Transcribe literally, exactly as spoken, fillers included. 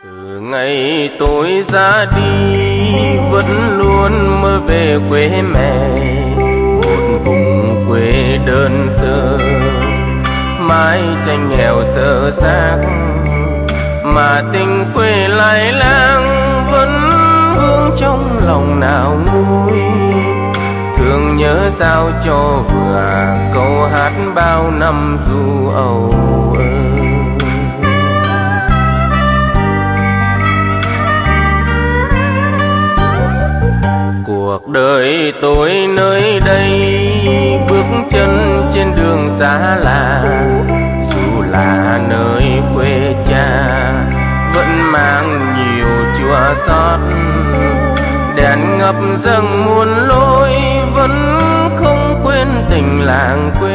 Từ ngày tôi ra đi vẫn luôn mơ về quê mẹ, một vùng quê đơn sơ, mái tranh nghèo sơ xác, mà tình quê lai lang vẫn vương trong lòng nào nguôi. Thương nhớ sao cho vừa câu hát bao năm du âu ơi. Cuộc đời tôi nơi đây bước chân trên đường xa lạ, dù là nơi quê cha vẫn mang nhiều chua xót. Đèn ngập dâng muôn lối vẫn không quên tình làng quê,